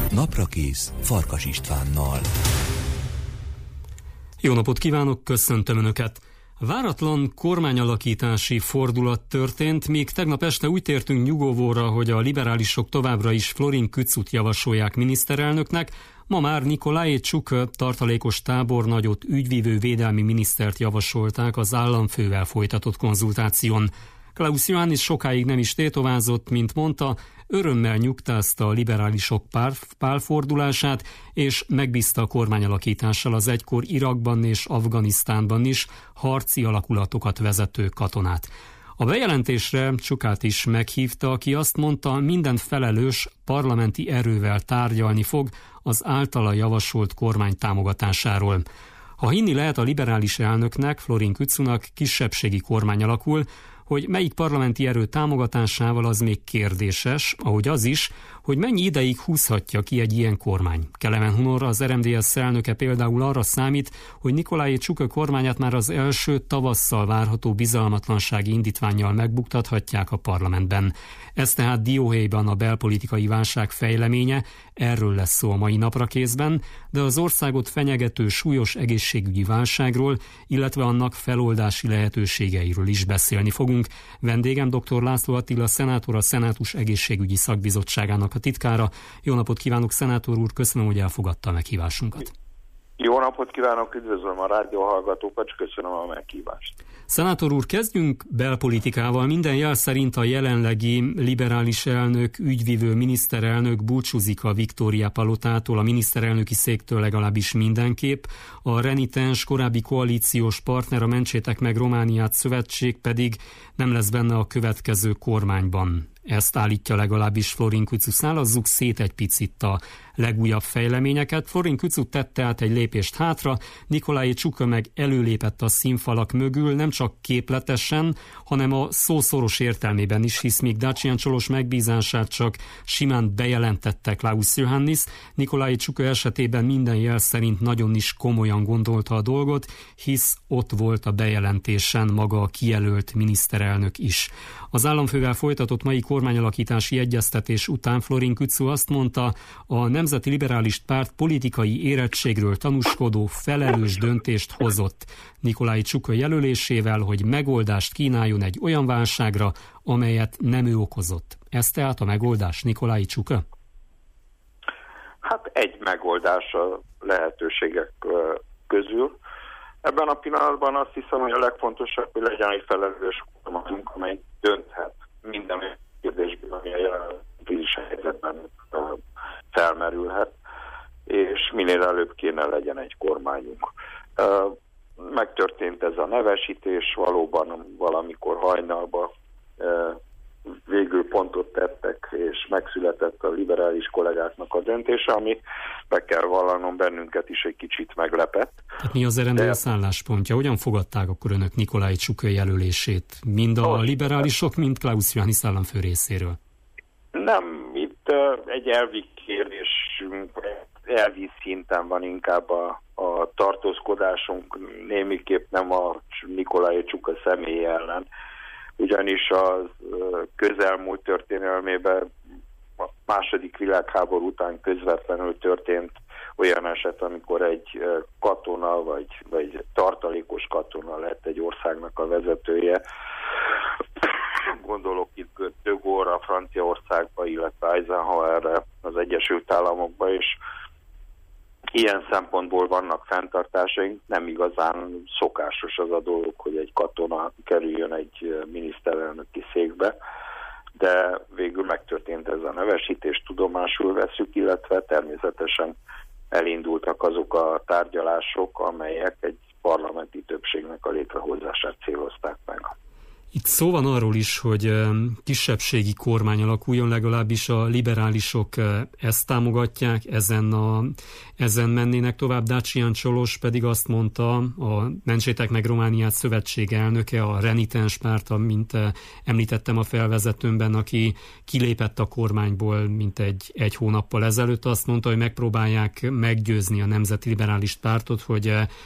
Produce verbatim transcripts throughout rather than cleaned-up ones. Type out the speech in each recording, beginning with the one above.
Naprakész Farkas Istvánnal. Jó napot kívánok, köszöntöm Önöket! Váratlan kormányalakítási fordulat történt, míg tegnap este úgy tértünk nyugovóra, hogy a liberálisok továbbra is Florin Kücút javasolják miniszterelnöknek, ma már Nicolae Ciucă tartalékos tábornagyot, ügyvívő védelmi minisztert javasolták az államfővel folytatott konzultáción. Klaus Iohannis sokáig nem is tétovázott, mint mondta, örömmel nyugtázta a liberálisok pár, pálfordulását, és megbízta a kormányalakítással az egykor Irakban és Afganisztánban is harci alakulatokat vezető katonát. A bejelentésre Ciukát is meghívta, aki azt mondta, minden felelős parlamenti erővel tárgyalni fog az általa javasolt kormány támogatásáról. Ha hinni lehet a liberális elnöknek, Florin Kücúnak kisebbségi kormány alakul, hogy melyik parlamenti erő támogatásával, az még kérdéses, ahogy az is, hogy mennyi ideig húzhatja ki egy ilyen kormány. Kelemen Hunor, az er em dé es elnöke például arra számít, hogy Nicolae Ciucă kormányát már az első tavasszal várható bizalmatlansági indítvánnyal megbuktathatják a parlamentben. Ez tehát dióhéjban a belpolitikai válság fejleménye, erről lesz szó a mai Naprakészben, de az országot fenyegető súlyos egészségügyi válságról, illetve annak feloldási lehetőségeiről is beszélni fogunk. Vendégem dr. László Attila szenátor, a Szenátus Egészségügyi Szakbizottságának a titkára. Jó napot kívánok, szenátor úr, köszönöm, hogy elfogadta a meghívásunkat. Jó napot kívánok, üdvözlöm a rádióhallgatókat, és köszönöm a meghívást. Szenátor úr, kezdjünk belpolitikával. Minden jel szerint a jelenlegi liberális elnök, ügyvívő miniszterelnök búcsúzik a Victoria palotától, a miniszterelnöki széktől legalábbis mindenképp. A renitens korábbi koalíciós partner, a Mentsétek meg Romániát szövetség pedig nem lesz benne a következő kormányban. Ezt állítja legalábbis Florin Kücú. Szálazzuk szét egy picit a legújabb fejleményeket. Florin Kücú tette át egy lépést hátra, Nicolae Ciucă meg előlépett a színfalak mögül, nem csak képletesen, hanem a szó szoros értelmében is, hisz míg Dacian Csolos megbízását csak simán bejelentette Klaus Iohannis, Nicolae Ciucă esetében minden jel szerint nagyon is komolyan gondolta a dolgot, hisz ott volt a bejelentésen maga a kijelölt miniszterelnök is. Az államfővel folytatott mai kormányalakítási egyeztetés után Florin Kücú azt mondta, a Nemzeti Liberális Párt politikai érettségről tanúskodó felelős döntést hozott Nicolae Ciucă jelölésével, hogy megoldást kínáljon egy olyan válságra, amelyet nem ő okozott. Ez tehát a megoldás, Nicolae Ciucă? Hát egy megoldás a lehetőségek közül. Ebben a pillanatban azt hiszem, hogy a legfontosabb, hogy legyen egy felelős kormányunk, amely dönthet minden kérdésben, ami a jelenlegi helyzetben felmerülhet, és minél előbb kéne legyen egy kormányunk. Megtörtént ez a nevesítés, valóban valamikor hajnalban végül pontot tettek, és megszületett a liberális kollégáknak a döntése, ami be kell vallanom, bennünket is egy kicsit meglepett. Hát mi az er em dé es álláspontja? Hogyan fogadták akkor önök Nicolae Ciucă jelölését? Mind a liberálisok, mind Klaus Iohannis államfő részéről? Nem, itt uh, egy elvi kérdés, elvi szinten van inkább a, a tartózkodásunk, némiképp nem a Nicolae Ciucă személy ellen, ugyanis az közelmúlt történelmében a második világháború után közvetlenül történt olyan eset, amikor egy katona vagy, vagy tartalékos katona lett egy országnak a vezetője. Gondolok itt de Gaulle Franciaországba, illetve Eisenhowerre az Egyesült Államokba, és ilyen szempontból vannak fenntartásaink, nem igazán szokásos az a dolog, hogy egy katona kerüljön egy miniszterelnöki székbe, de végül megtörtént ez a nevesítés, tudomásul veszük, illetve természetesen elindultak azok a tárgyalások, amelyek egy parlamenti többségnek a létrehozását célozták meg. Itt szó van arról is, hogy kisebbségi kormány alakuljon, legalábbis a liberálisok ezt támogatják, ezen, a, ezen mennének tovább. Dacian Csolos pedig azt mondta, a Mentsétek meg Romániát szövetség elnöke, a renitens párt, mint említettem a felvezetőmben, aki kilépett a kormányból mint egy, egy hónappal ezelőtt, azt mondta, hogy megpróbálják meggyőzni a Nemzeti Liberális Pártot, hogy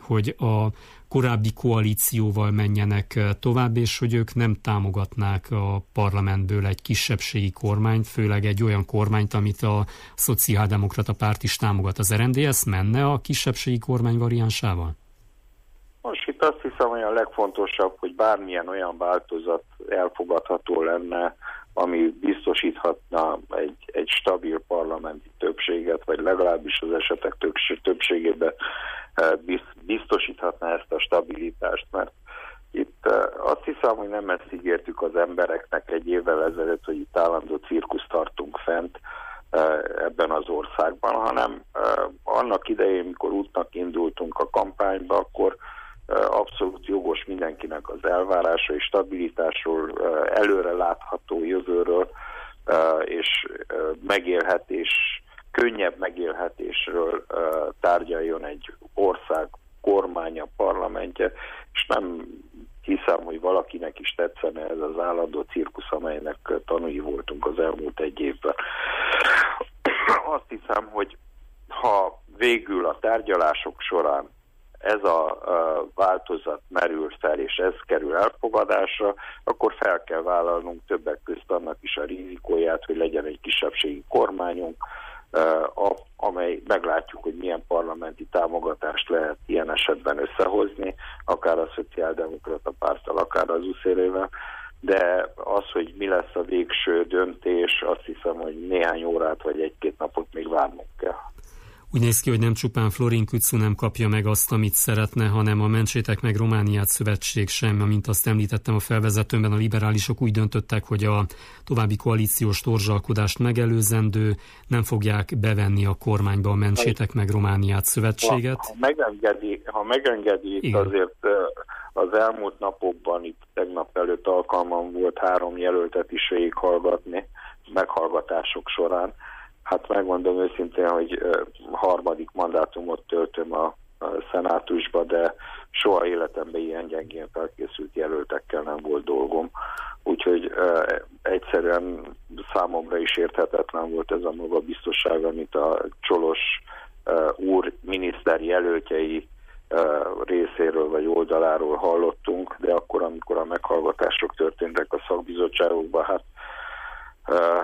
hogy a korábbi koalícióval menjenek tovább, és hogy ők nem támogatnák a parlamentből egy kisebbségi kormányt, főleg egy olyan kormányt, amit a Szociáldemokrata Párt is támogat. Az er en dé es menne a kisebbségi kormány variánsával? Most itt azt hiszem, hogy a legfontosabb, hogy bármilyen olyan változat elfogadható lenne, ami biztosíthatna egy, egy stabil parlamenti többséget, vagy legalábbis az esetek többségében biztosíthatná ezt a stabilitást, mert itt azt hiszem, hogy nem ezt ígértük az embereknek egy évvel ezelőtt, hogy itt állandó cirkuszt tartunk fent ebben az országban, hanem annak idején, mikor útnak indultunk a kampányba, akkor abszolút jogos mindenkinek az elvárása és stabilitásról, előre látható jövőről és megélhetés, könnyebb megélhetésről tárgyaljon egy ország kormánya, parlamentje, és nem hiszem, hogy valakinek is tetszene ez az állandó cirkusz, amelynek tanúi voltunk az elmúlt egy évben. Azt hiszem, hogy ha végül a tárgyalások során ez a, a változat merül fel, és ez kerül elfogadásra, akkor fel kell vállalnunk többek közt annak is a rizikóját, hogy legyen egy kisebbségi kormányunk, a, amely meglátjuk, hogy milyen parlamenti támogatást lehet ilyen esetben összehozni, akár a Szociáldemokrata Párttal, akár az u es zé er-ével, de az, hogy mi lesz a végső döntés, azt hiszem, hogy néhány órát vagy egy-két napot még várnunk kell. Úgy néz ki, hogy nem csupán Florin Kücu nem kapja meg azt, amit szeretne, hanem a Mentsétek meg Romániát szövetség sem, amint azt említettem a felvezetőmben, a liberálisok úgy döntöttek, hogy a további koalíciós torzsalkodást megelőzendő, nem fogják bevenni a kormányba a Mentsétek meg Romániát szövetséget. Ha, ha megengedi, ha megengedi itt azért az elmúlt napokban, itt tegnap előtt alkalmam volt három jelöltet is végighallgatni, meghallgatások során. Hát megmondom őszintén, hogy harmadik mandátumot töltöm a, a szenátusba, de soha életemben ilyen gyengén felkészült jelöltekkel nem volt dolgom. Úgyhogy e, egyszerűen számomra is érthetetlen volt ez a magabiztosság, amit a Csolos e, úr miniszter jelöltjei e, részéről vagy oldaláról hallottunk, de akkor, amikor a meghallgatások történtek a szakbizottságokban, hát e,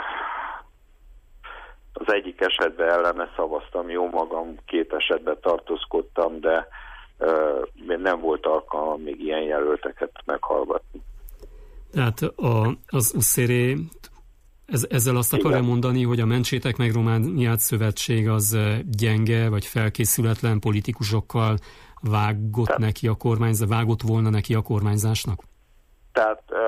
az egyik esetben ellene szavaztam, jó magam, két esetben tartózkodtam, de uh, nem volt alkalmam még ilyen jelölteket meghallgatni. Tehát a, az u es zé er ez, ezzel azt akarja Igen. mondani, hogy a Mentsétek meg Romániát szövetség az gyenge, vagy felkészületlen politikusokkal vágott tehát, neki a kormányzás, vágott volna neki a kormányzásnak? Tehát uh,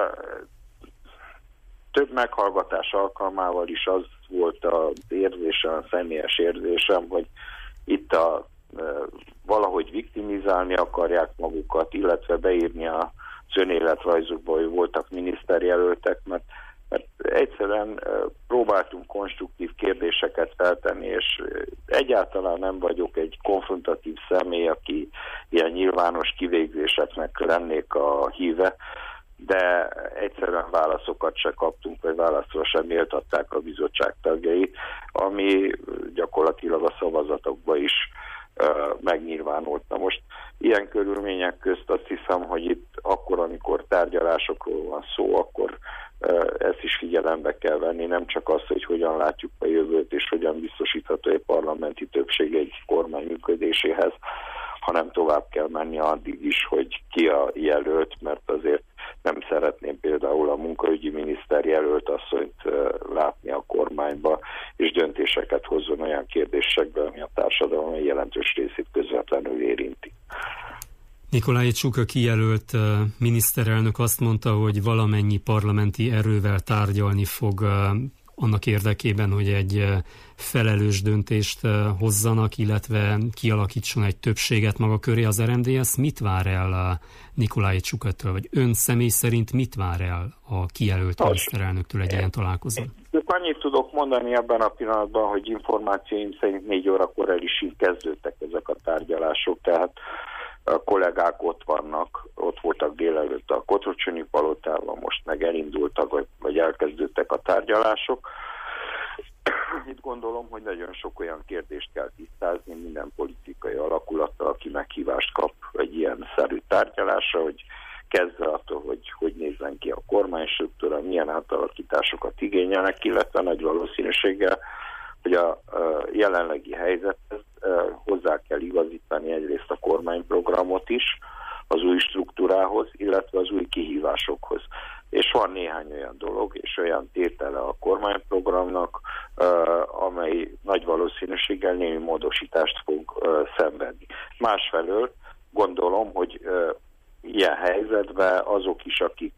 több meghallgatás alkalmával is az volt az érzésem, a személyes érzésem, hogy itt a, e, valahogy viktimizálni akarják magukat, illetve beírni az önéletrajzukba, hogy voltak miniszterjelöltek, mert, mert egyszerűen e, próbáltunk konstruktív kérdéseket feltenni, és egyáltalán nem vagyok egy konfrontatív személy, aki ilyen nyilvános kivégzéseknek lennék a híve, de egyszerűen válaszokat se kaptunk, vagy válaszra sem méltatták a bizottság tagjai, ami gyakorlatilag a szavazatokban is uh, megnyilvánult. Na most ilyen körülmények közt azt hiszem, hogy itt akkor, amikor tárgyalásokról van szó, akkor uh, ezt is figyelembe kell venni, nem csak azt, hogy hogyan látjuk a jövőt, és hogyan biztosítható egy parlamenti többség egy kormány működéséhez, hanem tovább kell menni addig is, hogy ki a jelölt, mert azért nem szeretném például a munkaügyi miniszter jelölt asszonyt látni a kormányba, és döntéseket hozzon olyan kérdésekben, ami a társadalom jelentős részét közvetlenül érinti. Nikolai Csuka kijelölt miniszterelnök azt mondta, hogy valamennyi parlamenti erővel tárgyalni fog annak érdekében, hogy egy felelős döntést hozzanak, illetve kialakítson egy többséget maga köré az er en dé es. Mit vár el Nikolai Csukatól, vagy ön személy szerint mit vár el a kijelölt Nos, miniszterelnöktől egy ilyen találkozón? Annyit tudok mondani ebben a pillanatban, hogy információim szerint négy órakor el is kezdődtek ezek a tárgyalások, tehát a kollégák ott vannak, ott voltak délelőtt a Kotrocsyoni palotában, most meg elindultak, vagy, vagy elkezdődtek a tárgyalások. Itt gondolom, hogy nagyon sok olyan kérdést kell tisztázni minden politikai alakulattal, aki meghívást kap egy ilyen szerű tárgyalásra, hogy kezdve attól, hogy hogy nézzen ki a kormánystruktúra, milyen átalakításokat igényelnek, illetve nagy valószínűséggel, hogy a jelenlegi helyzethez hozzá kell igazítani egyrészt a kormányprogramot is az új struktúrához, illetve az új kihívásokhoz. És van néhány olyan dolog, és olyan tétele a kormányprogramnak, amely nagy valószínűséggel némi módosítást fog szenvedni. Másfelől gondolom, hogy ilyen helyzetben azok is, akik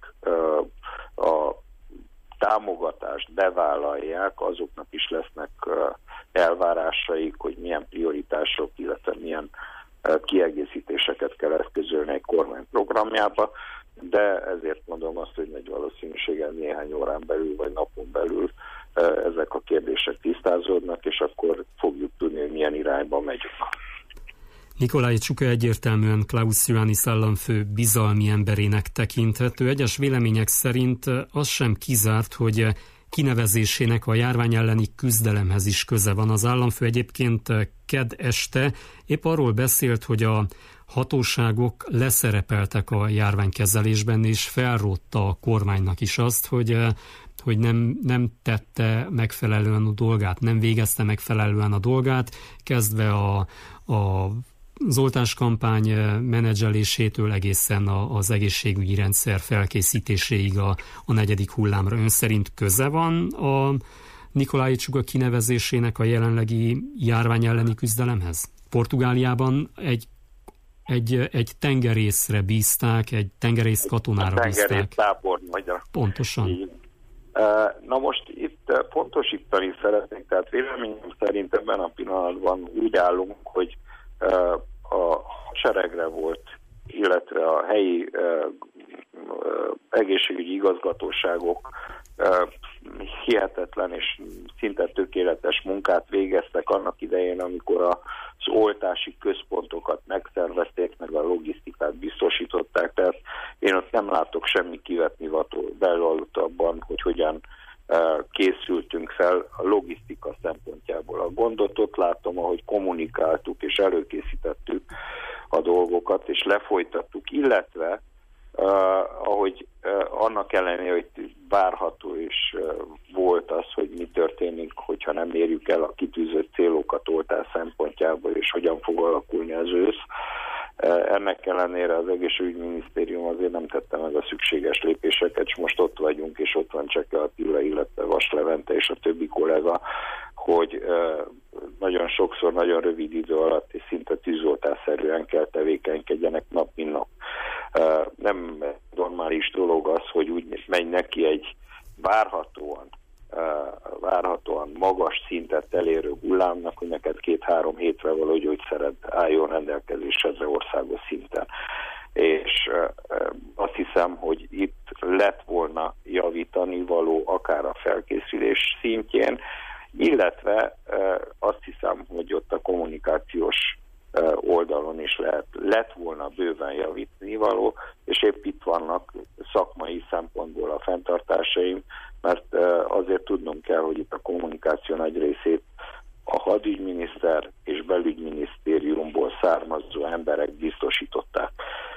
a támogatást bevállalják, azoknak is lesznek elvárásaik, hogy milyen prioritások, illetve milyen kiegészítéseket kell eszközölni egy kormány programjába, de ezért mondom azt, hogy nagy valószínűséggel néhány órán belül vagy napon belül ezek a kérdések tisztázódnak, és akkor fogjuk tudni, hogy milyen irányba megyünk. Nikolai Csuka egyértelműen Klaus Iohannis államfő bizalmi emberének tekinthető. Egyes vélemények szerint az sem kizárt, hogy kinevezésének a járvány elleni küzdelemhez is köze van. Az államfő egyébként kedd este épp arról beszélt, hogy a hatóságok leszerepeltek a járványkezelésben, és felrótta a kormánynak is azt, hogy, hogy nem, nem tette megfelelően a dolgát, nem végezte megfelelően a dolgát, kezdve a, a az oltáskampány menedzselésétől egészen az egészségügyi rendszer felkészítéséig a, a negyedik hullámra. Ön szerint köze van a Nikolai Csuka kinevezésének a jelenlegi járvány elleni küzdelemhez? Portugáliában egy, egy, egy tengerészre bízták, egy tengerész katonára bízták. Tengerész tábornagyra. Pontosan. Így. Na most itt pontosítani szeretnék, tehát véleményem szerint ebben a pillanatban úgy állunk, hogy a seregre volt, illetve a helyi egészségügyi igazgatóságok hihetetlen és szinte tökéletes munkát végeztek annak idején, amikor az oltási központokat megszervezték, meg a logisztikát biztosították, tehát én ott nem látok semmi kivetnivalót abban, hogy hogyan készültünk fel a logisztika szempontjából. A gondot ott látom, ahogy kommunikáltuk és előkészítettük a dolgokat, és lefolytattuk, illetve uh, ahogy uh, annak ellenére, hogy várható is uh, volt az, hogy mi történik, hogyha nem érjük el a kitűzött célokat oltás szempontjából, és hogyan fog alakulni az ősz. Ennek ellenére az egészségügyminisztérium azért nem tette meg a szükséges lépéseket, és most ott vagyunk, és ott van Cseke Attila, illetve Vas Levente és a többi kollega, hogy nagyon sokszor, nagyon rövid idő alatt és szinte tűzoltásszerűen kell tevékenykedjenek nap, mint nap. Nem normális dolog az, hogy úgy megy neki egy várhatóan várhatóan magas szintet elérő hullámnak, hogy neked két-három hétre való gyógyszered álljon rendelkezésedre országos szinten. És azt hiszem, hogy itt lett volna javítani való akár a felkészülés szintjén, illetve azt hiszem, hogy ott a kommunikációs oldalon is lehet, lett volna bőven javítani való, és épp itt vannak szakmai szempontból a fenntartásaim, mert azért tudnunk kell, hogy itt a kommunikáció nagy részét a hadügyminiszter és belügyminisztériumból származó emberek biztosították.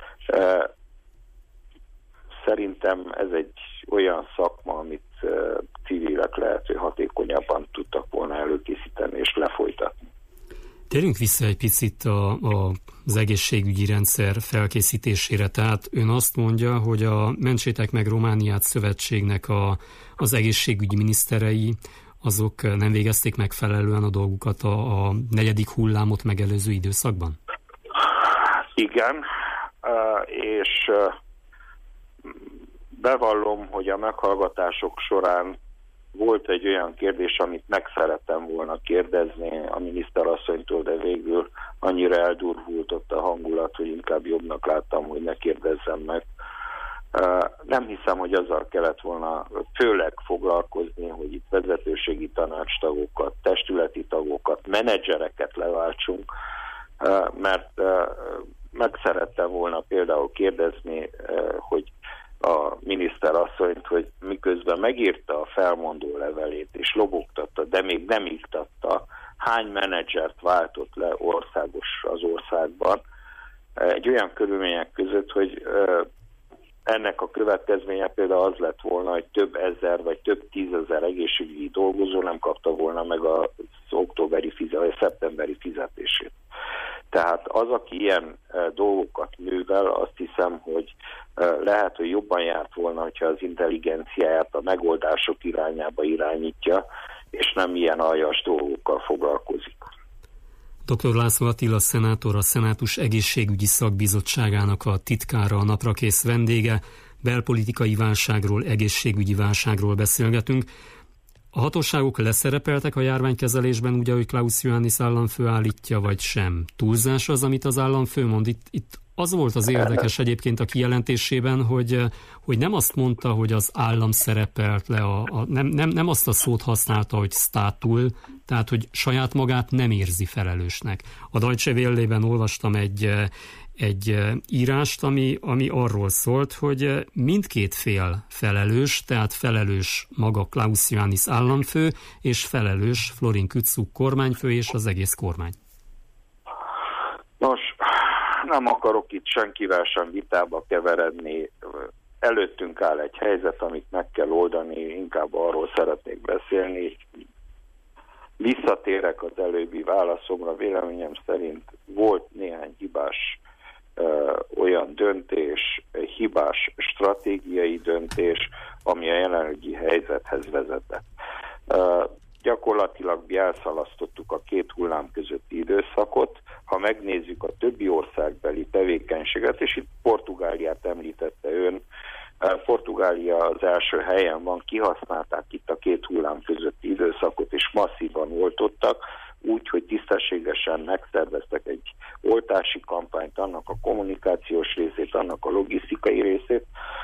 Szerintem ez egy olyan szakma, amit civilek lehető hatékonyabban tudtak volna előkészíteni és lefolytatni. Térjünk vissza egy picit a, a, az egészségügyi rendszer felkészítésére. Tehát ön azt mondja, hogy a Mentsétek meg Romániát szövetségnek a, az egészségügyi miniszterei azok nem végezték megfelelően a dolgukat a, a negyedik hullámot megelőző időszakban? Igen, és bevallom, hogy a meghallgatások során volt egy olyan kérdés, amit meg szerettem volna kérdezni a miniszterasszonytól, de végül annyira eldurvult ott a hangulat, hogy inkább jobbnak láttam, hogy ne kérdezzem meg. Nem hiszem, hogy azzal kellett volna főleg foglalkozni, hogy itt vezetőségi tanácstagokat, testületi tagokat, menedzsereket leváltsunk, mert meg szerettem volna például kérdezni, hogy a miniszter asszonyt, hogy miközben megírta a felmondó levelét és lobogtatta, de még nem iktatta, hány menedzsert váltott le országos az országban, egy olyan körülmények között, hogy ennek a következménye például az lett volna, hogy több ezer vagy több tízezer egészségügyi dolgozó nem kapta volna meg az októberi vagy szeptemberi fizetését. Tehát az, aki ilyen dolgokat művel, azt hiszem, hogy lehet, hogy jobban járt volna, hogyha az intelligenciáját a megoldások irányába irányítja, és nem ilyen aljas dolgokkal foglalkozik. doktor László Attila szenátor, a Szenátus Egészségügyi Szakbizottságának a titkára, a naprakész vendége. Belpolitikai válságról, egészségügyi válságról beszélgetünk. A hatóságok leszerepeltek a járványkezelésben, úgy, ahogy Klaus Iohannis államfő állítja, vagy sem? Túlzás az, amit az államfő mond? Itt, itt az volt az érdekes egyébként a kijelentésében, hogy, hogy nem azt mondta, hogy az állam szerepelt le, a, a, nem, nem, nem azt a szót használta, hogy státul, tehát hogy saját magát nem érzi felelősnek. A Deutsche Welle-ben olvastam egy, egy írást, ami, ami arról szólt, hogy mindkét fél felelős, tehát felelős maga Klaus Iohannis államfő, és felelős Florin Kücuk kormányfő és az egész kormány. Nos, nem akarok itt senkivel sem vitába keveredni. Előttünk áll egy helyzet, amit meg kell oldani, inkább arról szeretnék beszélni. Visszatérek az előbbi válaszomra, véleményem szerint volt néhány hibás ö, olyan döntés, hibás stratégiai döntés, ami a jelenlegi helyzethez vezetett. Ö, gyakorlatilag elszalasztottuk a két hullám közötti időszakot. Ha megnézzük a többi országbeli tevékenységet, és itt Portugáliát említette ön, Portugália az első helyen van, kihasználták itt a két hullám közötti időszakot, és masszívan oltottak, úgy, hogy tisztességesen megszerveztek egy oltási kampányt, annak a kommunikációs részét, annak a logisztikai részét,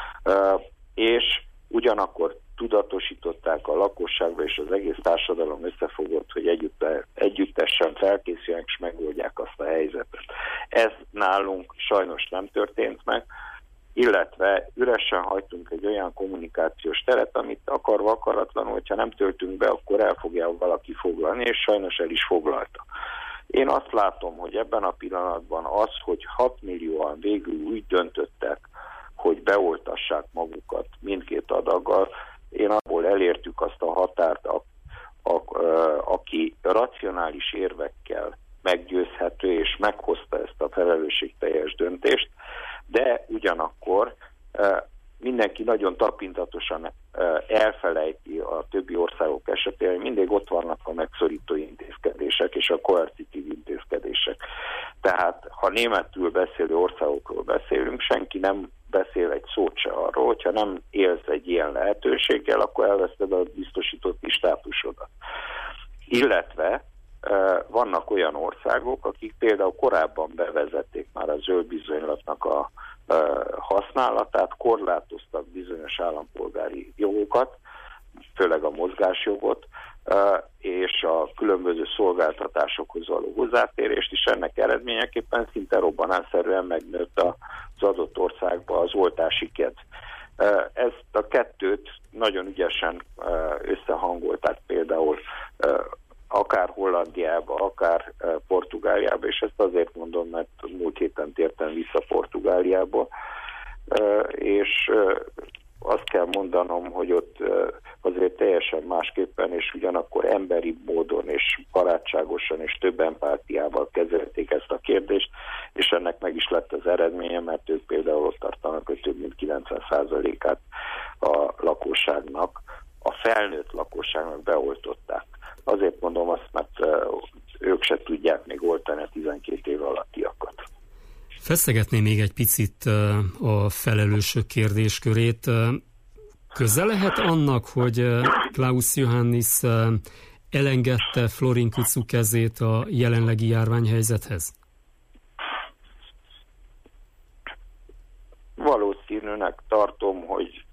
és ugyanakkor tudatosították a lakosságra, és az egész társadalom összefogott, hogy együtt, együttesen felkészüljenek, és megoldják azt a helyzetet. Ez nálunk sajnos nem történt meg, illetve üresen hagytunk egy olyan kommunikációs teret, amit akarva akaratlanul, hogyha nem töltünk be, akkor el fogja valaki foglalni, és sajnos el is foglalta. Én azt látom, hogy ebben a pillanatban az, hogy hat millióan végül úgy döntöttek, hogy beoltassák magukat mindkét adaggal, én abból elértük azt a határt, a, a, a, aki racionális érvekkel meggyőzhető, és meghozta ezt a felelősségteljes döntést, de ugyanakkor mindenki nagyon tapintatosan elfelejti a többi országok esetében, mindig ott vannak a megszorító intézkedések és a koercitív intézkedések. Tehát, ha németül beszélő országokról beszélünk, senki nem beszél egy szót se arról, hogyha nem élsz egy ilyen lehetőséggel, akkor elveszted a biztosítotti státusodat. Illetve vannak olyan országok, akik például korábban bevezették már a zöld bizonylatnak a használatát, korlátoztak bizonyos állampolgári jogokat, főleg a mozgásjogot, és a különböző szolgáltatásokhoz való hozzátérést is, ennek eredményeképpen szinte robbanásszerűen megnőtt az adott országba az oltási kedv. Ezt a kettőt nagyon ügyesen összehangolták például akár Hollandiába, akár Portugáliába, és ezt azért mondom, mert múlt héten tértem vissza Portugáliába, és azt kell mondanom, hogy ott azért teljesen másképpen, és ugyanakkor emberi módon, és barátságosan, és több empátiával kezelték ezt a kérdést, és ennek meg is lett az eredménye, mert ők például ott tartanak, hogy több mint kilencven százalékát a lakosságnak, a felnőtt lakosságnak beoltották. Azért mondom azt, mert ők se tudják még oltani a tizenkét év alattiakat. Feszegetném még egy picit a felelősök kérdéskörét. Köze lehet annak, hogy Klaus Iohannis elengedte Florin Kücuk kezét a jelenlegi járványhelyzethez? Valószínűnek tartom, hogy,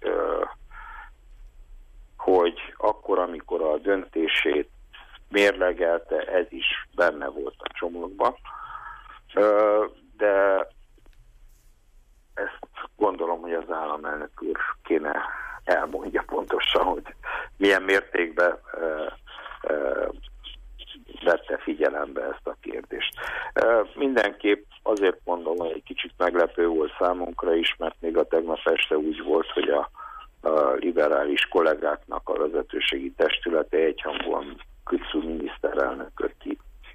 hogy akkor, amikor a döntését mérlegelte, ez is benne volt a csomagban. De ezt gondolom, hogy hogy az államelnök úr kéne elmondja pontosan, hogy milyen mértékben uh, uh, vette figyelembe ezt a kérdést. Uh, mindenképp azért mondom, hogy egy kicsit meglepő volt számunkra is, mert még a tegnap este úgy volt, hogy a, a liberális kollégáknak a vezetőségi testülete egyhangúan Kücsú miniszterelnököt ki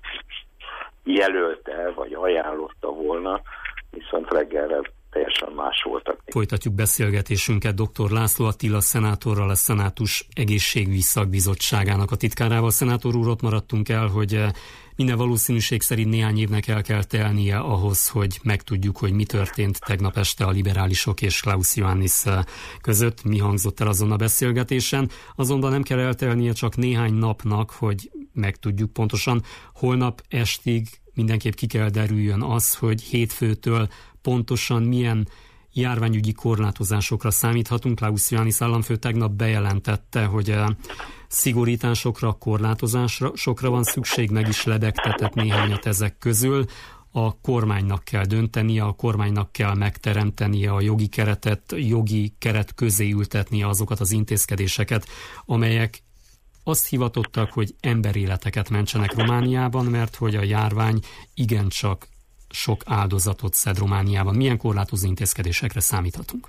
jelölte, vagy ajánlotta volna, viszont reggelre teljesen más voltak. Folytatjuk beszélgetésünket dr. László Attila szenátorral, a Szenátus Egészségügyi Szakbizottságának a titkárával. Szenátor úr, ott maradtunk el, hogy minden valószínűség szerint néhány évnek el kell telnie ahhoz, hogy megtudjuk, hogy mi történt tegnap este a liberálisok és Klaus Iohannis között, mi hangzott el azon a beszélgetésen. Azonban nem kell eltelnie csak néhány napnak, hogy megtudjuk pontosan. Holnap estig mindenképp ki kell derüljön az, hogy hétfőtől pontosan milyen járványügyi korlátozásokra számíthatunk. Klaus Iohannis államfő tegnap bejelentette, hogy szigorításokra, korlátozásokra van szükség, meg is lebegtetett néhányat ezek közül. A kormánynak kell döntenie, a kormánynak kell megteremtenie a jogi keretet, jogi keret közé ültetnie azokat az intézkedéseket, amelyek azt hivatottak, hogy emberéleteket mentsenek Romániában, mert hogy a járvány igencsak sok áldozatot szed Romániában. Milyen korlátozó intézkedésekre számíthatunk?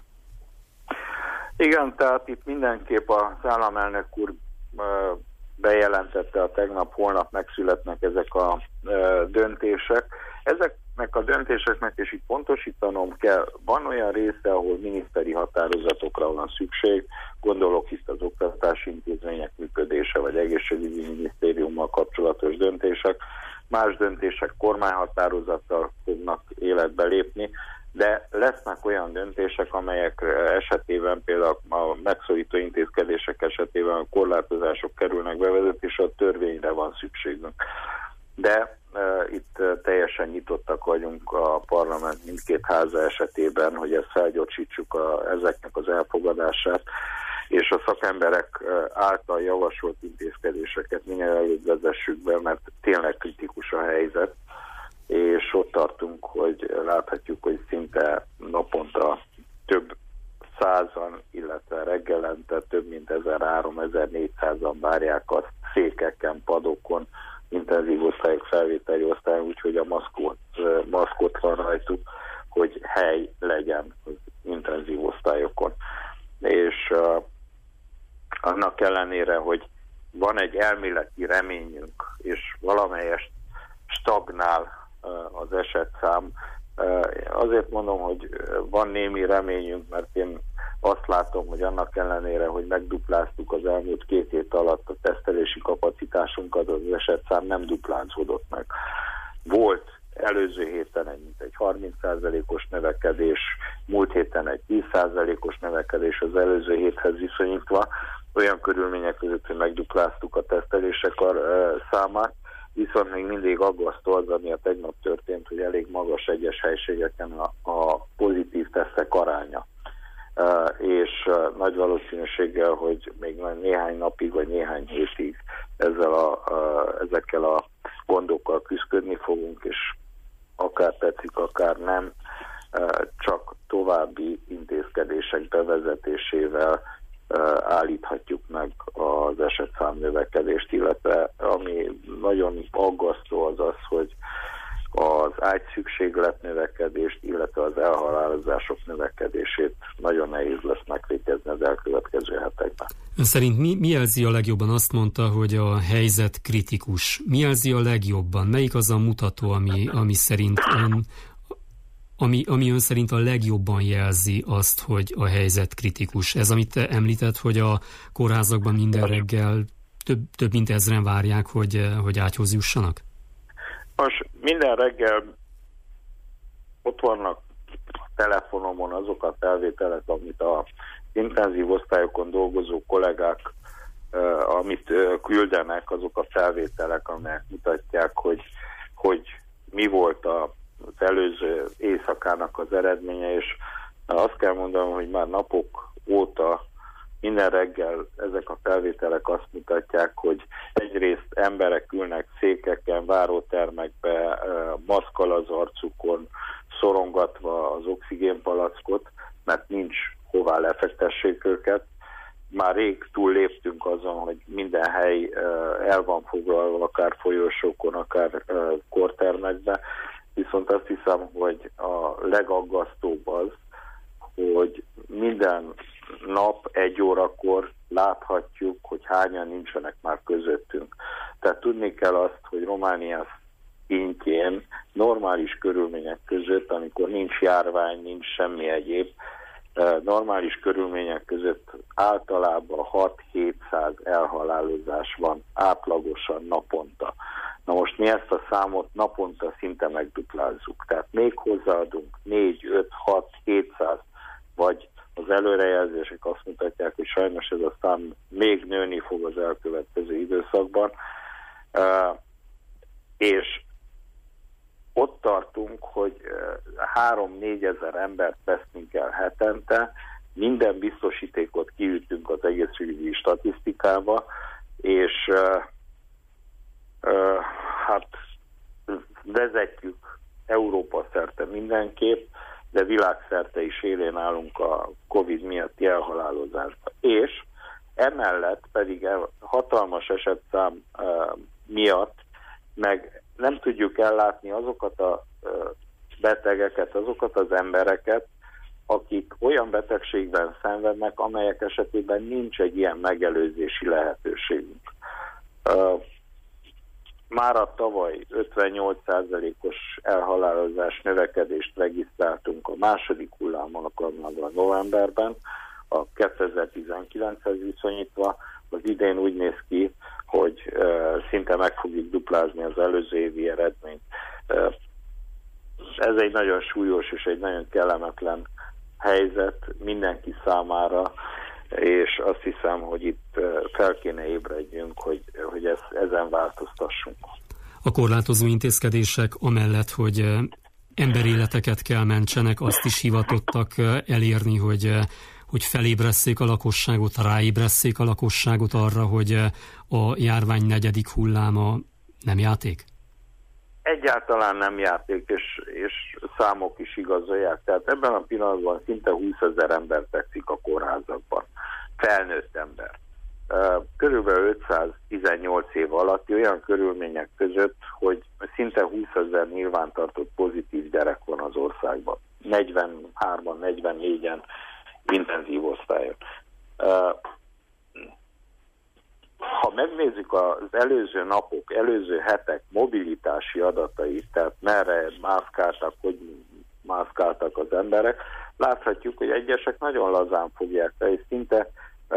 Igen, tehát itt mindenképp az államelnök úr bejelentette, a tegnap, holnap megszületnek ezek a döntések. Ezeknek a döntéseknek, és itt pontosítanom kell, van olyan része, ahol miniszteri határozatokra van szükség, gondolok itt az oktatási intézmények működése, vagy egészségügyi minisztériummal kapcsolatos döntések, más döntések kormányhatározattal fognak életbe lépni, de lesznek olyan döntések, amelyek esetében például a megszorító intézkedések esetében a korlátozások kerülnek bevezetésre, a törvényre van szükségünk. De e, itt teljesen nyitottak vagyunk a parlament mindkét háza esetében, hogy ezt felgyorsítsuk a, ezeknek az elfogadását, és a szakemberek által javasolt intézkedéseket minél előbb vezessük be, mert tényleg kritikus a helyzet, és ott tartunk, hogy láthatjuk, hogy szinte naponta több százan, illetve reggelente több mint ezerhárom-ezernégyszázan várják a székeken, padokon, intenzív osztályok, felvételi osztályon, úgyhogy a maszkot, maszkot van rajtuk, hogy hely legyen az intenzív osztályokon. És uh, annak ellenére, hogy van egy elméleti reményünk, és valamelyest stagnál uh, az esetszám, uh, azért mondom, hogy van némi reményünk, mert én azt látom, hogy annak ellenére, hogy megdupláztuk az elmúlt két hét alatt a tesztelési kapacitásunkat, az esetszám nem duplázódott meg. Volt előző héten egy, egy harminc százalékos növekedés, múlt héten egy tíz százalékos növekedés az előző héthez viszonyítva, olyan körülmények között, hogy megdupláztuk a tesztelések számát, viszont még mindig aggasztó az, ami a tegnap történt, hogy elég magas egyes helységeken a, a pozitív tesztek aránya. Uh, és uh, nagy valószínűséggel, hogy még néhány napig vagy néhány hétig ezzel a, uh, ezekkel a gondokkal küzdködni fogunk, és akár tetszik, akár nem, uh, csak további intézkedések bevezetésével uh, állíthatjuk meg az esetszám növekedést, illetve ami nagyon aggasztó az az, hogy az ágyszükséglet növekedést, illetve az elhalálozások növekedését nagyon nehéz lesz megfékezni az elkövetkező hetekben. Ön szerint mi, mi jelzi a legjobban? Azt mondta, hogy a helyzet kritikus. Mi jelzi a legjobban? Melyik az a mutató, ami, ami szerint ön, ami, ami ön szerint a legjobban jelzi azt, hogy a helyzet kritikus? Ez, amit te említett, hogy a kórházakban minden reggel több, több mint ezren várják, hogy, hogy ágyhoz jussanak? Most minden reggel ott vannak a telefonomon azok a felvételek, amit az intenzív osztályokon dolgozó kollégák, uh, amit uh, küldenek, azok a felvételek, amelyek mutatják, hogy, hogy mi volt a, az előző éjszakának az eredménye, és uh, azt kell mondanom, hogy már napok óta minden reggel ezek a felvételek azt mutatják, hogy egyrészt emberek ülnek székeken, várótermekbe, maszkkal az arcukon, szorongatva az oxigénpalackot, mert nincs vezessék őket. Már rég túl léptünk azon, hogy minden hely el van foglalva, akár folyosókon, akár kortermekbe, viszont azt hiszem, hogy a legaggasztóbb az, hogy minden nap egy órakor láthatjuk, hogy hányan nincsenek már közöttünk. Tehát tudni kell azt, hogy Románia szintjén normális körülmények között, amikor nincs járvány, nincs semmi egyéb, normális körülmények között általában hat-hétszáz elhalálozás van átlagosan naponta. Na most mi ezt a számot naponta szinte megduplázzuk. Tehát még hozzáadunk négy, öt, hat, hétszáz, vagy az előrejelzések azt mutatják, hogy sajnos ez a szám még nőni fog az elkövetkező időszakban. És ott tartunk, hogy három-négyezer embert vesztünk el hetente, minden biztosítékot kiütünk az egészségügyi statisztikába, és uh, uh, hát vezetjük Európa szerte mindenképp, de világszerte is élén állunk a Covid miatti elhalálozásba. És emellett pedig hatalmas esetszám uh, miatt meg nem tudjuk ellátni azokat a betegeket, azokat az embereket, akik olyan betegségben szenvednek, amelyek esetében nincs egy ilyen megelőzési lehetőségünk. Mára tavaly ötvennyolc százalékos elhalálozás növekedést regisztráltunk a második hullám alkalmával novemberben, a kétezer-tizenkilenchez viszonyítva. Az idén úgy néz ki, hogy uh, szinte meg fogjuk duplázni az előző évi eredményt. Uh, ez egy nagyon súlyos és egy nagyon kellemetlen helyzet mindenki számára, és azt hiszem, hogy itt uh, fel kéne ébredjünk, hogy, hogy ez, ezen változtassunk. A korlátozó intézkedések amellett, hogy uh, emberéleteket kell mentsenek, azt is hivatottak uh, elérni, hogy uh, hogy felébresszék a lakosságot, ráébresszék a lakosságot arra, hogy a járvány negyedik hulláma nem játék? Egyáltalán nem játék, és, és számok is igazolják. Tehát ebben a pillanatban szinte húszezer ember fekszik a kórházakban. Felnőtt ember. Körülbelül ötszáztizennyolc év alatt olyan körülmények között, hogy szinte húszezer nyilvántartott pozitív gyerek van az országban. negyvenhárman, negyvennégyen intenzív osztályon. Ha megnézzük az előző napok, előző hetek mobilitási adatait, tehát merre mászkáltak, hogy mászkáltak az emberek, láthatjuk, hogy egyesek nagyon lazán fogják fel, és szinte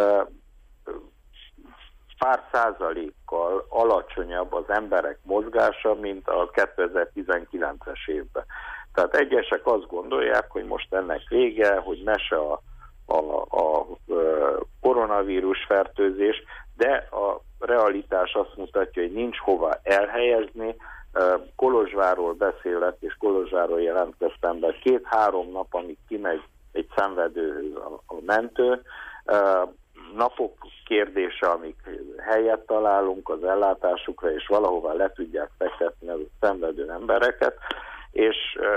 pár százalékkal alacsonyabb az emberek mozgása, mint a kétezer-tizenkilences évben. Tehát egyesek azt gondolják, hogy most ennek vége, hogy mese a A, a, a koronavírus fertőzés, de a realitás azt mutatja, hogy nincs hova elhelyezni. Kolozsvárról beszélek, és Kolozsvárról jelentkeztem be. Két-három nap, amíg kimegy egy szenvedőhöz a, a mentő. Napok kérdése, amíg helyet találunk az ellátásukra, és valahova le tudják fektetni a szenvedő embereket, és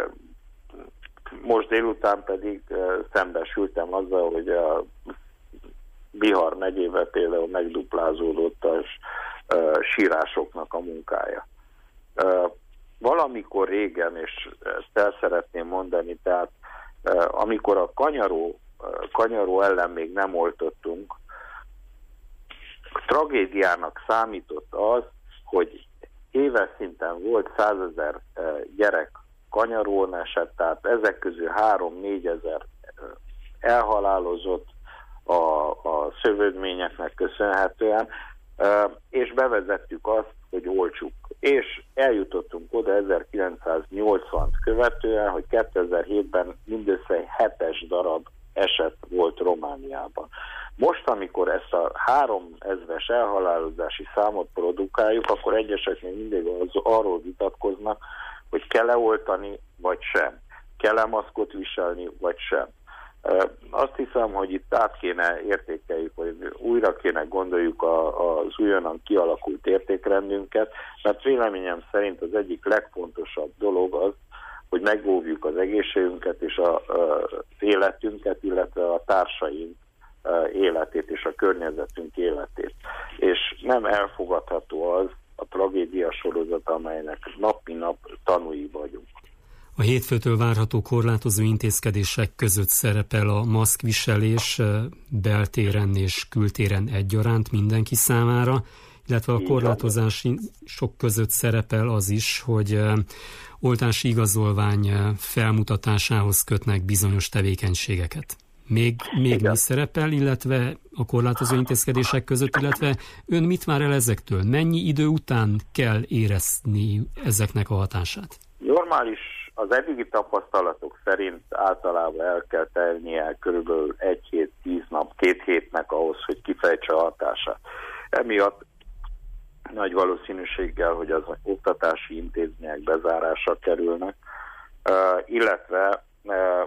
most délután pedig uh, szembesültem azzal, hogy a Bihar megyében például megduplázódott a uh, sírásoknak a munkája. Uh, valamikor régen, és ezt el szeretném mondani, tehát uh, amikor a kanyaró, uh, kanyaró ellen még nem oltottunk, tragédiának számított az, hogy éves szinten volt százezer uh, gyerek kanyarón esett, tehát ezek közül három-négyezer elhalálozott a, a szövődményeknek köszönhetően, és bevezettük azt, hogy olcsuk. És eljutottunk oda ezerkilencszáznyolcvant követően, hogy kétezer-hétben mindössze hetes darab eset volt Romániában. Most, amikor ezt a három ezres elhalálozási számot produkáljuk, akkor egyesek még mindig az, arról vitatkoznak, hogy kell-e oltani, vagy sem. Kell-e maszkot viselni, vagy sem. Azt hiszem, hogy itt át kéne értékeljük, vagy újra kéne gondoljuk a, az újonnan kialakult értékrendünket, mert véleményem szerint az egyik legfontosabb dolog az, hogy megóvjuk az egészségünket és a, a, az életünket, illetve a társaink életét és a környezetünk életét. És nem elfogadható az a tragédia sorozat, amelynek nap mint nap tanúi vagyunk. A hétfőtől várható korlátozó intézkedések között szerepel a maszkviselés beltéren és kültéren egyaránt mindenki számára, illetve a korlátozások között szerepel az is, hogy oltási igazolvány felmutatásához kötnek bizonyos tevékenységeket. Még, még mi szerepel, illetve a korlátozó intézkedések között, illetve ön mit vár el ezektől? Mennyi idő után kell érezni ezeknek a hatását? Normális, az eddigi tapasztalatok szerint általában el kell telnie körülbelül egy hét, tíz nap, két hétnek ahhoz, hogy kifejtse a hatását. Emiatt nagy valószínűséggel, hogy az oktatási intézmények bezárásra kerülnek, uh, illetve uh,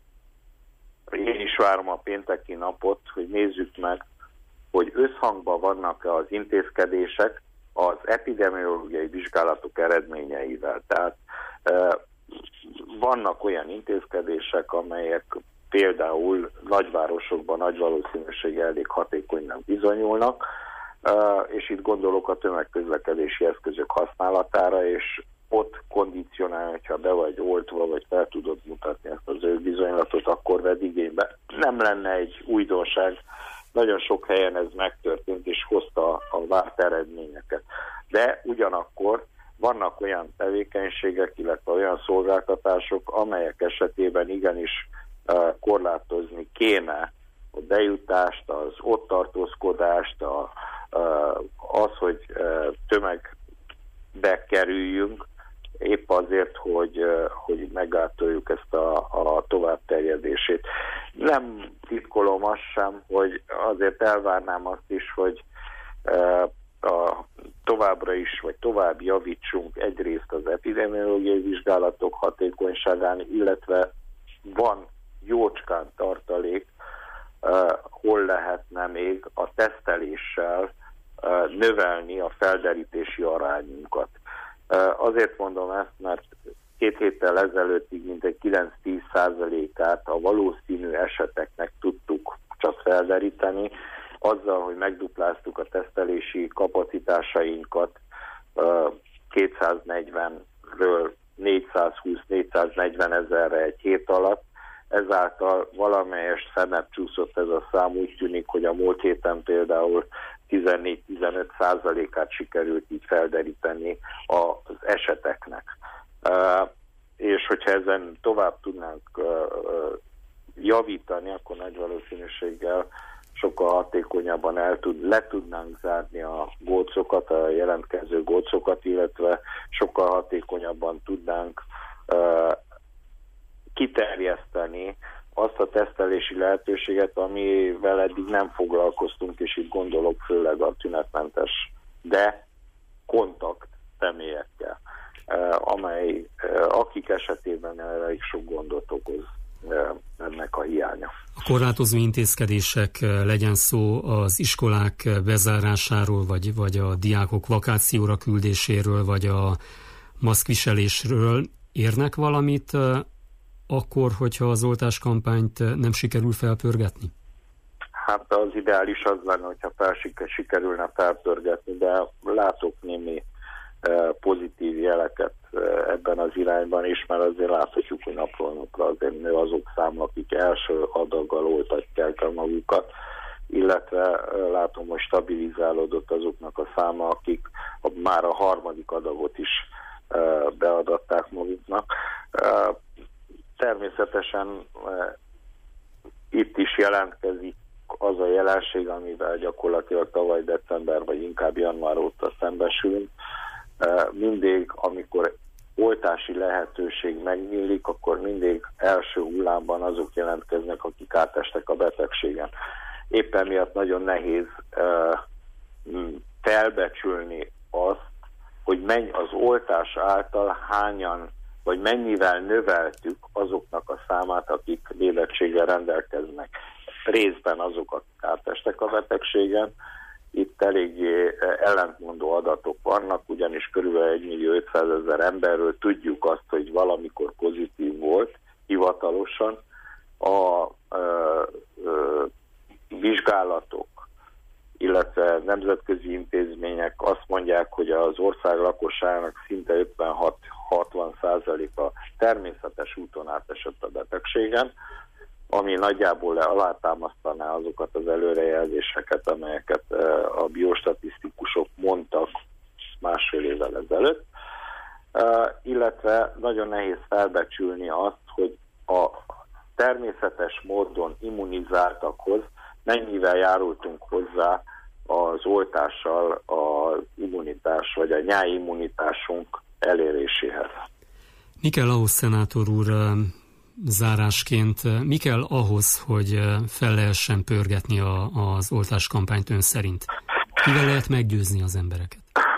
én is várom a pénteki napot, hogy nézzük meg, hogy összhangban vannak-e az intézkedések az epidemiológiai vizsgálatok eredményeivel. Tehát uh, vannak olyan intézkedések, amelyek például nagyvárosokban nagy valószínűséggel elég hatékonynak bizonyulnak, Uh, és itt gondolok a tömegközlekedési eszközök használatára, és ott kondicionálni, hogyha be vagy oltva, vagy fel tudod mutatni ezt az ő bizonylatot, akkor vedd igénybe. Nem lenne egy újdonság, nagyon sok helyen ez megtörtént, és hozta a várt eredményeket. De ugyanakkor vannak olyan tevékenységek, illetve olyan szolgáltatások, amelyek esetében igenis uh, korlátozni kéne a bejutást, az ott tartózkodást, a az, hogy tömegbe kerüljünk, épp azért, hogy, hogy meggátoljuk ezt a, a továbbterjedését. Nem titkolom azt sem, hogy azért elvárnám azt is, hogy a, továbbra is, vagy tovább javítsunk egyrészt az epidemiológiai vizsgálatok hatékonyságán, illetve van jócskán tartalék, hol lehetne még a teszteléssel növelni a felderítési arányunkat. Azért mondom ezt, mert két héttel ezelőttig mintegy kilenc-tíz százalékát a valószínű eseteknek tudtuk csak felderíteni, azzal, hogy megdupláztuk a tesztelési kapacitásainkat kétszáznegyvenről négyszázhúsz-négyszáznegyven ezerre egy hét alatt. Ezáltal valamelyest fennebb csúszott ez a szám, úgy tűnik, hogy a múlt héten például tizennégy-tizenöt százalékát sikerült így felderíteni az eseteknek. Uh, és hogyha ezen tovább tudnánk uh, javítani, akkor nagy valószínűséggel sokkal hatékonyabban el tud, le tudnánk zárni a gócokat, a jelentkező gócokat, illetve sokkal hatékonyabban tudnánk uh, kiterjeszteni azt a tesztelési lehetőséget, amivel eddig nem foglalkoztunk, és itt gondolok főleg a tünetmentes, de kontakt személyekkel, amely akik esetében elég sok gondot okoz ennek a hiánya. A korlátozó intézkedések, legyen szó az iskolák bezárásáról, vagy, vagy a diákok vakációra küldéséről, vagy a maszkviselésről, érnek valamit akkor, hogyha az oltáskampányt nem sikerül felpörgetni? Hát az ideális az lenne, hogyha fel sikerülne felpörgetni, de látok némi pozitív jeleket ebben az irányban is, mert azért láthatjuk, hogy napról napra azért nő azok száma, akik első adaggal oltatják el magukat, illetve látom, hogy stabilizálódott azoknak a száma, akik már a harmadik adagot is beadatták maguknak. Természetesen itt is jelentkezik az a jelenség, amivel gyakorlatilag tavaly december, vagy inkább január óta szembesülünk. Mindig, amikor oltási lehetőség megnyílik, akkor mindig első hullámban azok jelentkeznek, akik átestek a betegségen. Éppen miatt nagyon nehéz felbecsülni azt, hogy menny az oltás által hányan, vagy mennyivel növeltük azoknak a számát, akik védettséggel rendelkeznek. Részben azok, akik átestek a betegségen. Itt eléggé ellentmondó adatok vannak, ugyanis körülbelül egy millió ötszázezer emberről tudjuk azt, hogy valamikor pozitív volt hivatalosan. A ö, ö, vizsgálatok, illetve nemzetközi intézmények azt mondják, hogy az ország lakosságának szinte ötvenhat-hatvan százaléka természetes úton átesett a betegségen, ami nagyjából alátámasztaná azokat az előrejelzéseket, amelyeket a biostatisztikusok mondtak másfél évvel ezelőtt, illetve nagyon nehéz felbecsülni azt, hogy a természetes módon immunizáltakhoz mennyivel járultunk hozzá az oltással az immunitás, vagy a nyáimmunitásunk eléréséhez. Mi kell ahhoz, szenátor úr, zárásként, mi kell ahhoz, hogy fel lehessen pörgetni a, az oltáskampányt ön szerint? Kivel lehet meggyőzni az embereket?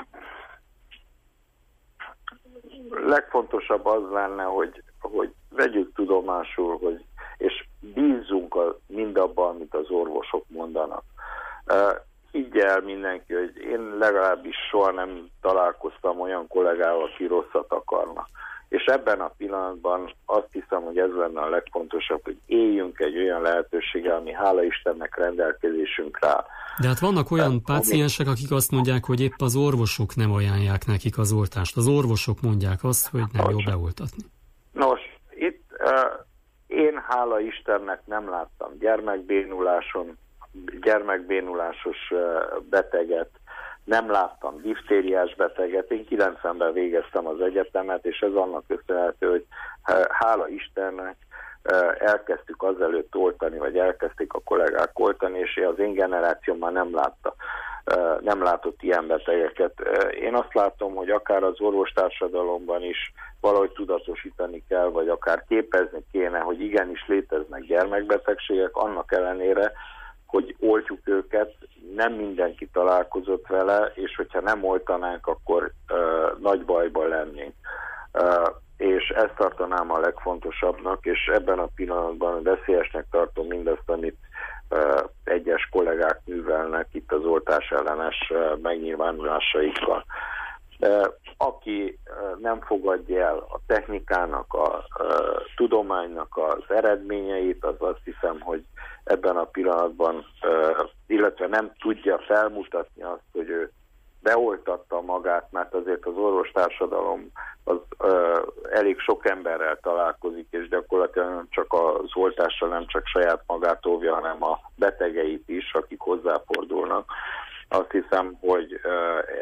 Legfontosabb az lenne, hogy, hogy vegyük tudomásul, hogy, és bízzunk a, mindabban, amit az orvosok mondanak. Uh, higgyel mindenki, hogy én legalábbis soha nem találkoztam olyan kollégával, aki rosszat akarna. És ebben a pillanatban azt hiszem, hogy ez lenne a legfontosabb, hogy éljünk egy olyan lehetőséggel, ami hála Istennek rendelkezésünkre áll. De hát vannak olyan páciensek, akik azt mondják, hogy épp az orvosok nem ajánlják nekik az oltást. Az orvosok mondják azt, hogy nem jó beoltatni. Nos, itt uh, én hála Istennek nem láttam gyermekbénuláson, gyermekbénulásos uh, beteget, nem láttam diftériás beteget. Én kilencvenben végeztem az egyetemet, és ez annak köszönhető, hogy hála Istennek elkezdtük azelőtt oltani, vagy elkezdték a kollégák oltani, és az én generációm már nem látta, nem látott ilyen betegeket. Én azt látom, hogy akár az orvostársadalomban is valahogy tudatosítani kell, vagy akár képezni kéne, hogy igenis léteznek gyermekbetegségek, annak ellenére, hogy oltjuk őket, nem mindenki találkozott vele, és hogyha nem oltanánk, akkor uh, nagy bajban lennénk. Uh, és ezt tartanám a legfontosabbnak, és ebben a pillanatban veszélyesnek tartom mindazt, amit uh, egyes kollégák művelnek itt az oltás ellenes uh, megnyilvánulásaikkal. Uh, aki uh, nem fogadja el a technikának, a uh, tudománynak az eredményeit, az azt hiszem, hogy ebben a pillanatban, uh, illetve nem tudja felmutatni azt, hogy ő beoltatta magát, mert azért az orvostársadalom az uh, elég sok emberrel találkozik, és gyakorlatilag nem csak az oltással, nem csak saját magát óvja, hanem a betegeit is, akik hozzáfordulnak. Azt hiszem, hogy uh,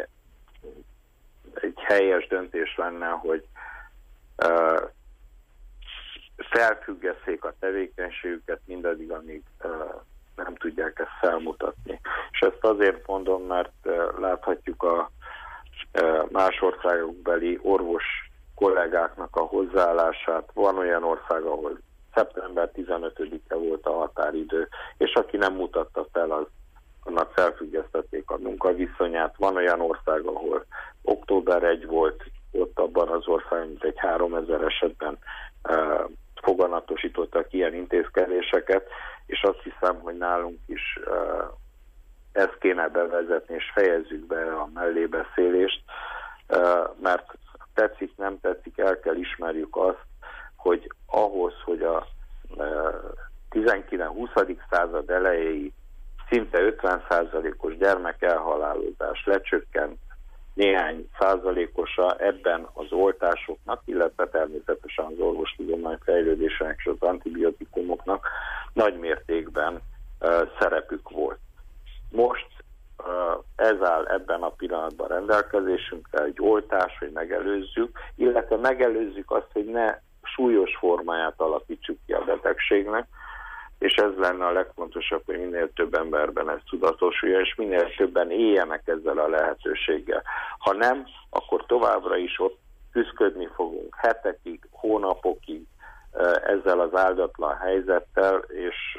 egy helyes döntés lenne, hogy uh, felfüggesszék a tevékenységüket mindaddig, amíg uh, nem tudják ezt felmutatni. És ezt azért mondom, mert uh, láthatjuk a uh, más országokbeli orvos kollégáknak a hozzáállását. Van olyan ország, ahol szeptember tizenötödike volt a határidő, és aki nem mutatta fel, az annak felfüggesztették a munkaviszonyát. Van olyan ország, ahol október elseje volt, ott abban az országban, mint egy háromezer esetben uh, foganatosítottak ilyen intézkedéseket, és azt hiszem, hogy nálunk is uh, ezt kéne bevezetni, és fejezzük be a mellébeszélést, uh, mert tetszik, nem tetszik, el kell ismerjük azt, hogy ahhoz, hogy a uh, tizenkilenc-huszadik század elejéi szinte ötven százalékos gyermekelhalálozás lecsökkent néhány százalékosa ebben az oltásoknak, illetve természetesen az orvostudomány fejlődésének és az antibiotikumoknak nagy mértékben uh, szerepük volt. Most uh, ez áll ebben a pillanatban rendelkezésünkre, egy oltás, hogy megelőzzük, illetve megelőzzük azt, hogy ne súlyos formáját alakítsuk ki a betegségnek, és ez lenne a legfontosabb, hogy minél több emberben ez tudatosulja, és minél többen éljenek ezzel a lehetőséggel. Ha nem, akkor továbbra is ott küszködni fogunk hetekig, hónapokig ezzel az áldatlan helyzettel, és,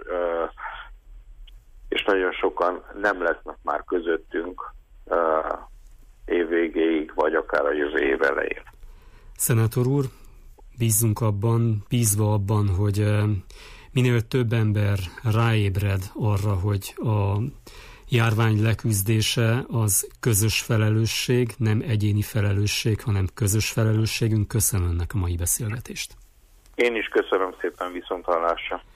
és nagyon sokan nem lesznek már közöttünk év végéig, vagy akár a jövő év elején. Szenátor úr, bízzunk abban, bízva abban, hogy minél több ember ráébred arra, hogy a járvány leküzdése az közös felelősség, nem egyéni felelősség, hanem közös felelősségünk. Köszönöm önnek a mai beszélgetést. Én is köszönöm szépen, viszonthallásra.